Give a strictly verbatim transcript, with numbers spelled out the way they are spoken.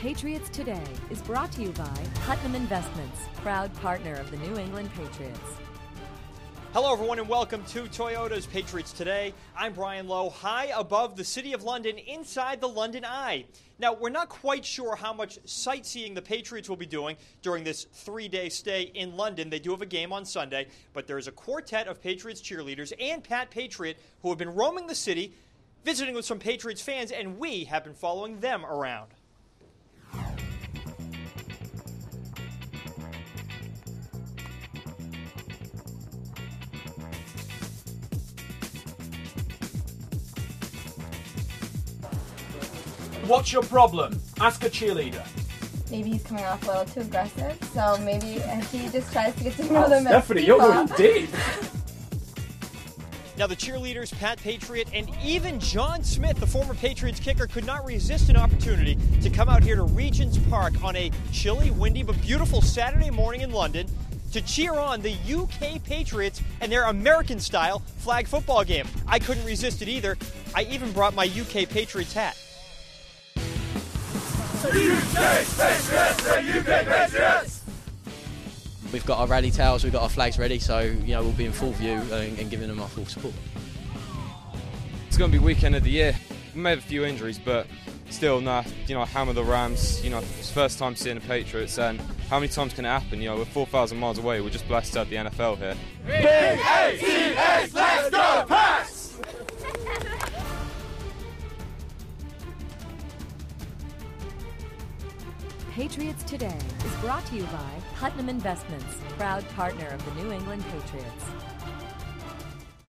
Patriots Today is brought to you by Putnam Investments, proud partner of the New England Patriots. Hello, everyone, and welcome to Toyota's Patriots Today. I'm Brian Lowe, high above the City of London, inside the London Eye. Now, we're not quite sure how much sightseeing the Patriots will be doing during this three-day stay in London. They do have a game on Sunday, but there is a quartet of Patriots cheerleaders and Pat Patriot who have been roaming the city, visiting with some Patriots fans, and we have been following them around. What's your problem? Ask a cheerleader. Maybe he's coming off a little too aggressive, so maybe if he just tries to get to know them. Stephanie, you're going deep. Now, the cheerleaders, Pat Patriot, and even John Smith, the former Patriots kicker, could not resist an opportunity to come out here to Regent's Park on a chilly, windy, but beautiful Saturday morning in London to cheer on the U K Patriots and their American-style flag football game. I couldn't resist it either. I even brought my U K Patriots hat. U K Patriots, the U K Patriots! We've got our rally tails, we've got our flags ready, so you know we'll be in full view and, and giving them our full support. It's going to be weekend of the year. We may have a few injuries, but still, nah, you know, hammer the Rams. You know, it's first time seeing the Patriots, and how many times can it happen? You know, we're four thousand miles away. We're just blessed to have the N F L here. P A T S, let's go Pats! Patriots Today is brought to you by Putnam Investments, proud partner of the New England Patriots.